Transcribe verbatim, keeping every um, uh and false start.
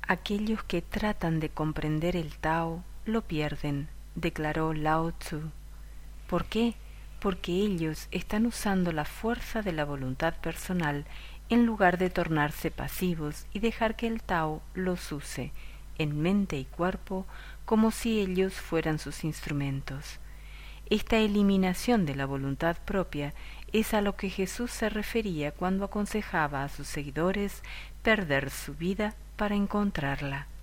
Aquellos que tratan de comprender el Tao lo pierden, declaró Lao Tzu. ¿Por qué? Porque ellos están usando la fuerza de la voluntad personal en lugar de tornarse pasivos y dejar que el Tao los use, en mente y cuerpo, como si ellos fueran sus instrumentos. Esta eliminación de la voluntad propia es a lo que Jesús se refería cuando aconsejaba a sus seguidores perder su vida para encontrarla.